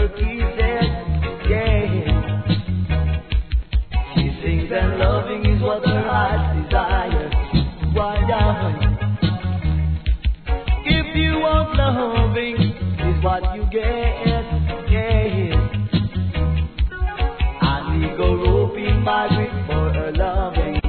work he said, yeah. She sings and loving is what her heart desires. Why, if you want loving is what you get.